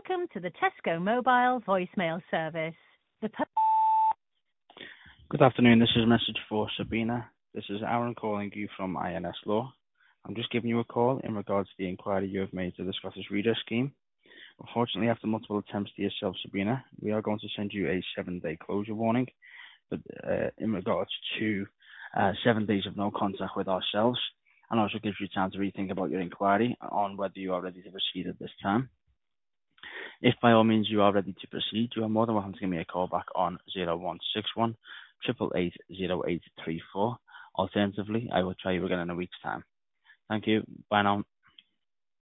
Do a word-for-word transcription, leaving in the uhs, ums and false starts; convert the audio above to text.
Welcome to the Tesco Mobile voicemail service. The per- Good afternoon. This is a message for Sabina. This is Aaron calling you from I N S Law. I'm just giving you a call in regards to the inquiry you have made to the Scottish Reader Scheme. Unfortunately, after multiple attempts to yourself, Sabina, we are going to send you a seven-day closure warning. But uh, in regards to uh, seven days of no contact with ourselves, and also gives you time to rethink about your inquiry on whether you are ready to proceed at this time. If by all means you are ready to proceed, you are more than welcome to give me a call back on zero one six one, eight eight eight, zero eight three four. Alternatively, I will try you again in a week's time. Thank you. Bye now.